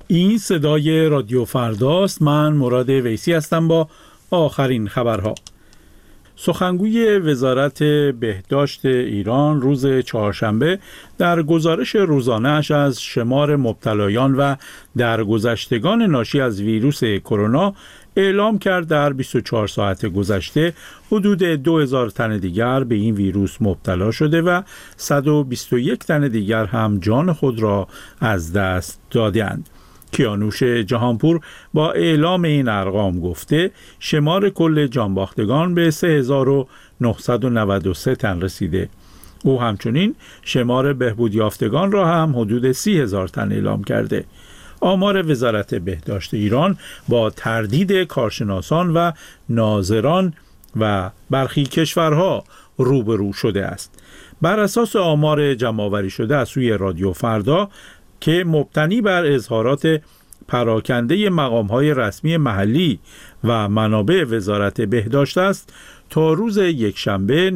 این صدای رادیو فرداست. من مراد ویسی هستم با آخرین خبرها. سخنگوی وزارت بهداشت ایران روز چهارشنبه در گزارش روزانه‌اش از شمار مبتلایان و درگذشتگان ناشی از ویروس کرونا اعلام کرد در 24 ساعت گذشته حدود 2000 تن دیگر به این ویروس مبتلا شده و 121 تن دیگر هم جان خود را از دست دادند. کیانوش جهانپور با اعلام این ارقام گفته شمار کل جانباختگان به 3993 تن رسیده. او همچنین شمار بهبود یافتگان را هم حدود 30,000 تن اعلام کرده. آمار وزارت بهداشت ایران با تردید کارشناسان و ناظران و برخی کشورها روبرو شده است. بر اساس آمار جمع‌آوری شده از سوی رادیو فردا که مبتنی بر اظهارات پراکنده مقام‌های رسمی محلی و منابع وزارت بهداشت است، تا روز یکشنبه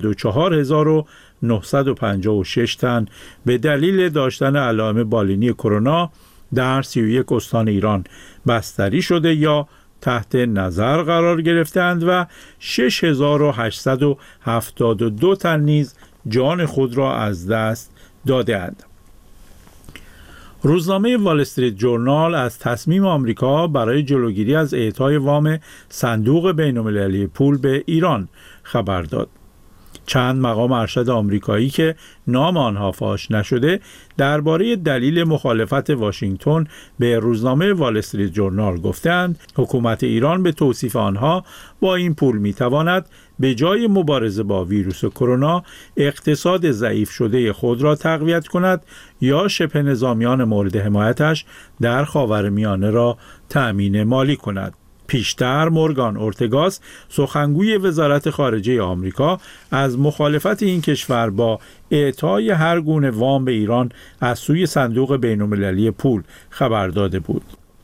94,956 تن به دلیل داشتن علائم بالینی کرونا در 31 استان ایران بستری شده یا تحت نظر قرار گرفتند و 6,872 تن نیز جان خود را از دست دادند. روزنامه وال استریت جورنال از تصمیم آمریکا برای جلوگیری از اعطای وام صندوق بین‌المللی پول به ایران خبر داد. چند مقام ارشد آمریکایی که نام آنها فاش نشده درباره دلیل مخالفت واشنگتن به روزنامه وال استریت جورنال گفتند حکومت ایران به توصیف آنها با این پول میتواند به جای مبارزه با ویروس کرونا اقتصاد ضعیف شده خود را تقویت کند یا شبه نظامیان مورد حمایتش در خاورمیانه را تأمین مالی کند. پیشتر مورگان اورتگاس سخنگوی وزارت خارجه آمریکا از مخالفت این کشور با اعطای هر گونه وام به ایران از سوی صندوق بین‌المللی پول خبر داده بود.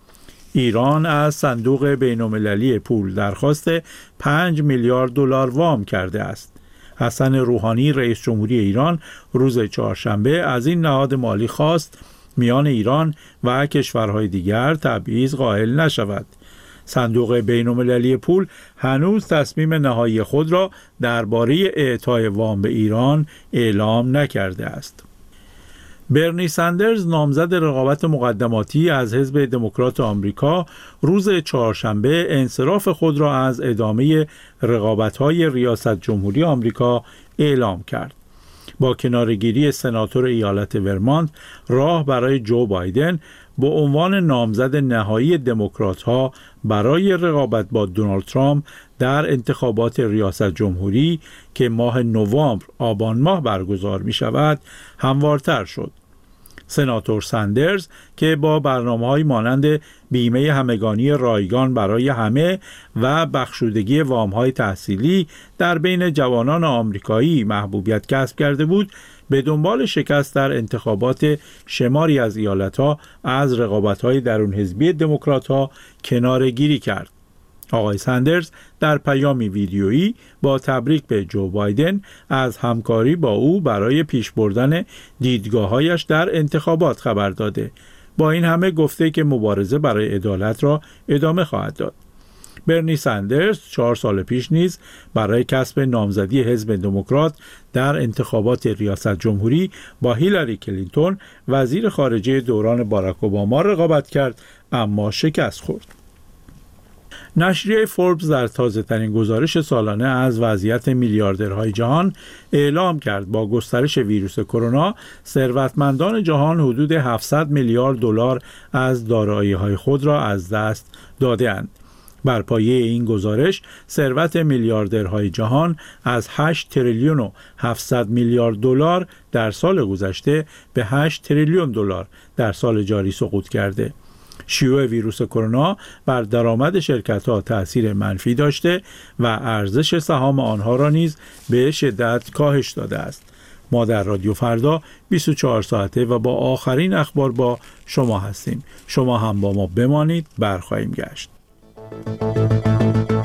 ایران از صندوق بین‌المللی پول درخواست 5 میلیارد دلار وام کرده است. حسن روحانی رئیس جمهوری ایران روز چهارشنبه از این نهاد مالی خواست میان ایران و کشورهای دیگر تبعیض قائل نشود. صندوق بین‌المللی پول هنوز تصمیم نهایی خود را درباره اعطای وام به ایران اعلام نکرده است. برنی سندرز نامزد رقابت مقدماتی از حزب دموکرات آمریکا روز چهارشنبه انصراف خود را از ادامه رقابت‌های ریاست جمهوری آمریکا اعلام کرد. با کنارگیری سناتور ایالت ورمانت راه برای جو بایدن به عنوان نامزد نهایی دموکرات‌ها برای رقابت با دونالد ترامپ در انتخابات ریاست جمهوری که ماه نوامبر آبان ماه برگزار می شود هموارتر شد. سناتور سندرز که با برنامه‌های مانند بیمه همگانی رایگان برای همه و بخشودگی وام‌های تحصیلی در بین جوانان آمریکایی محبوبیت کسب کرده بود، به دنبال شکست در انتخابات شماری از ایالت‌ها از رقابت‌های درون حزبی دموکرات‌ها کناره‌گیری کرد. آقای سندرز در پیامی ویدیویی با تبریک به جو بایدن از همکاری با او برای پیش بردن دیدگاه‌هایش در انتخابات خبر داده. با این همه گفته که مبارزه برای عدالت را ادامه خواهد داد. برنی سندرز 4 سال پیش نیز برای کسب نامزدی حزب دموکرات در انتخابات ریاست جمهوری با هیلاری کلینتون وزیر خارجه دوران باراک اوباما رقابت کرد اما شکست خورد. نشریه فوربس در تازه‌ترین گزارش سالانه از وضعیت میلیاردرهای جهان اعلام کرد با گسترش ویروس کرونا ثروتمندان جهان حدود 700 میلیارد دلار از دارایی‌های خود را از دست داده‌اند. بر پایه این گزارش ثروت میلیاردرهای جهان از 8 تریلیون و 700 میلیارد دلار در سال گذشته به 8 تریلیون دلار در سال جاری سقوط کرده. شیوع ویروس کرونا بر درآمد شرکت‌ها تأثیر منفی داشته و ارزش سهام آنها را نیز به شدت کاهش داده است. ما در رادیو فردا 24 ساعته و با آخرین اخبار با شما هستیم. شما هم با ما بمانید، برخواهیم گشت.